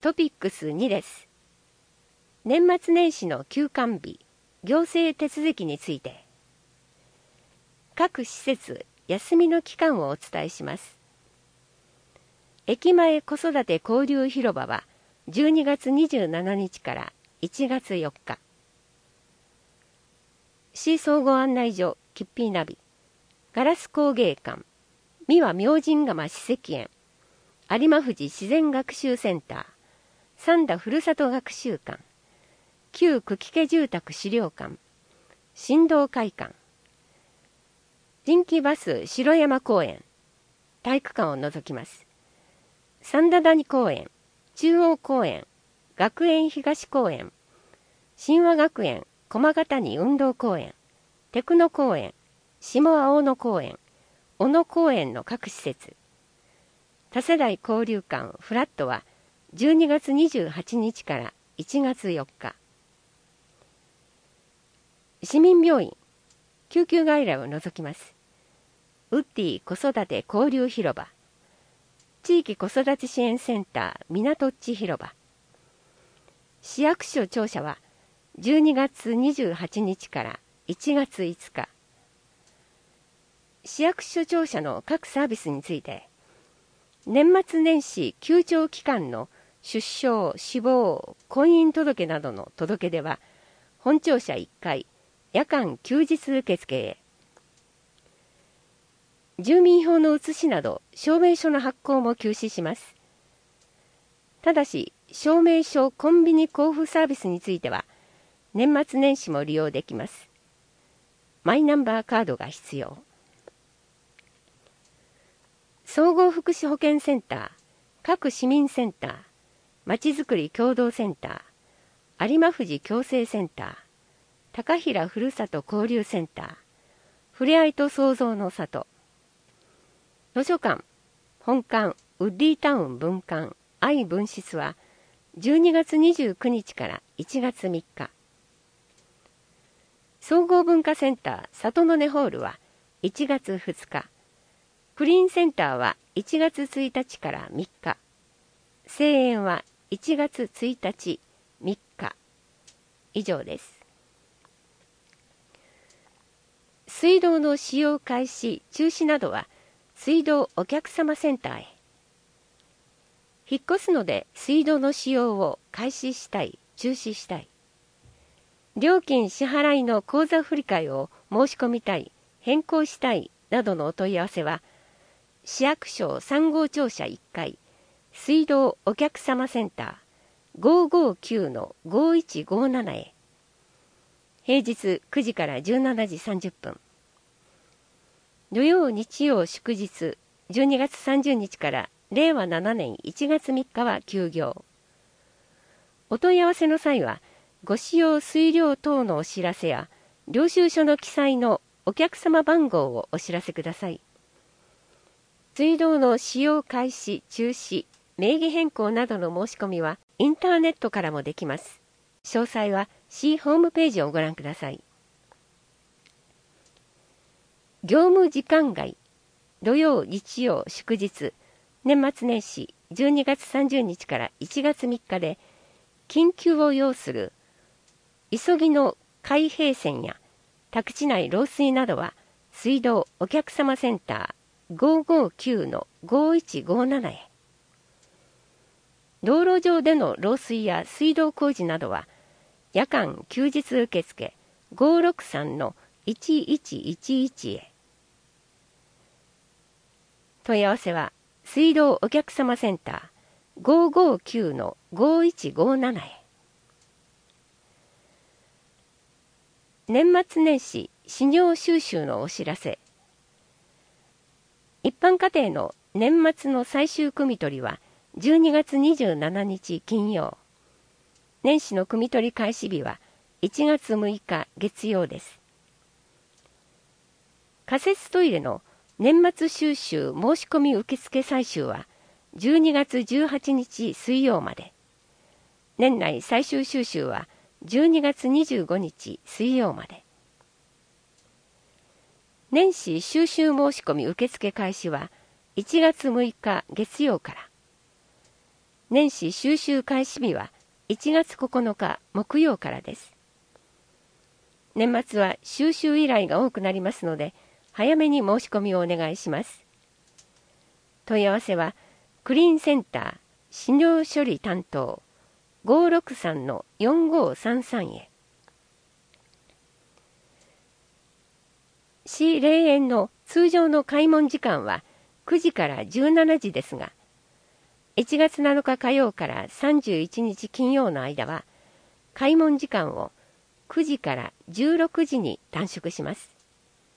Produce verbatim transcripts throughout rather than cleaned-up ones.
トピックスにです。年末年始の休館日、行政手続きについて。各施設、休みの期間をお伝えします。駅前子育て交流広場はじゅうにがつにじゅうしちにちからいちがつよっか。市総合案内所キッピーナビ、ガラス工芸館、三輪明神窯史跡園、有馬富士自然学習センター、三田ふるさと学習館、旧久喜家住宅資料館、振動会館、人気バス城山公園、体育館を除きます。三田谷公園、中央公園、学園東公園、神話学園駒ヶ谷運動公園、テクノ公園、下青野公園、小野公園の各施設。多世代交流館フラットはじゅうにがつにじゅうはちにちからいちがつよっか。市民病院、救急外来を除きます。ウッディ子育て交流広場、地域子育て支援センター港っち広場。市役所庁舎はじゅうにがつにじゅうはちにちからいちがついつか。市役所庁舎の各サービスについて、年末年始休庁期間の出生、死亡、婚姻届などの届け出は本庁舎いっかい、夜間休日受付へ。住民票の写しなど証明書の発行も休止します。ただし、証明書コンビニ交付サービスについては、年末年始も利用できます。マイナンバーカードが必要。総合福祉保健センター、各市民センター、まちづくり協同センター、有馬富士共生センター、高平ふるさと交流センター、ふれあいと創造の里。図書館、本館、ウッディタウン分館、愛分室はじゅうにがつにじゅうくにちからいちがつみっか。総合文化センター、里の根ホールはいちがつふつか。クリーンセンターはいちがつついたちからみっか。声援はいちがつついたち、みっか。以上です。水道の使用開始、中止などは水道お客様センターへ。引っ越すので水道の使用を開始したい、中止したい。料金支払いの口座振替を申し込みたい、変更したいなどのお問い合わせは、市役所さん号庁舎いっかい、水道お客様センター ごーごーきゅうのごーいちごーなな へ。平日くじからじゅうしちじさんじゅっぷん。土曜日曜祝日じゅうにがつさんじゅうにちかられいわななねんいちがつみっかは休業。お問い合わせの際は、ご使用水量等のお知らせや領収書の記載のお客様番号をお知らせください。水道の使用開始、中止、名義変更などの申し込みはインターネットからもできます。詳細は市ホームページをご覧ください。業務時間外、土曜、日曜、祝日、年末年始じゅうにがつさんじゅうにちからいちがつみっかで緊急を要する急ぎの開閉線や宅地内漏水などは水道お客様センター ごーごーきゅうのごーいちごーなな へ。道路上での漏水や水道工事などは夜間休日受付ごーろくさんのいちいちいちいちへ。問い合わせは水道お客様センター ごーごーきゅうのごーいちごーなな へ。年末年始始業収集のお知らせ。一般家庭の年末の最終汲み取りはじゅうにがつにじゅうしちにち金曜。年始の汲み取り開始日はいちがつむいか月曜です。仮設トイレの年末収集申し込み受付最終はじゅうにがつじゅうはちにち水曜まで。年内最終収集はじゅうにがつにじゅうごにち水曜まで。年始収集申し込み受付開始はいちがつむいか月曜から。 年始収集開始日はいちがつここのか木曜からです。年末は収集依頼が多くなりますので、早めに申し込みをお願いします。問い合わせは、クリーンセンター資料処理担当 ごーろくさんのよんごーさんさん へ。市霊園の通常の開門時間はくじからじゅうしちじですが、いちがつなのか火曜からさんじゅういちにち金曜の間は、開門時間をくじからじゅうろくじに短縮します。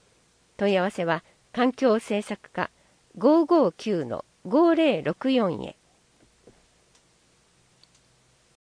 問い合わせは環境政策課 ごーごーきゅうのごーぜろろくよん へ。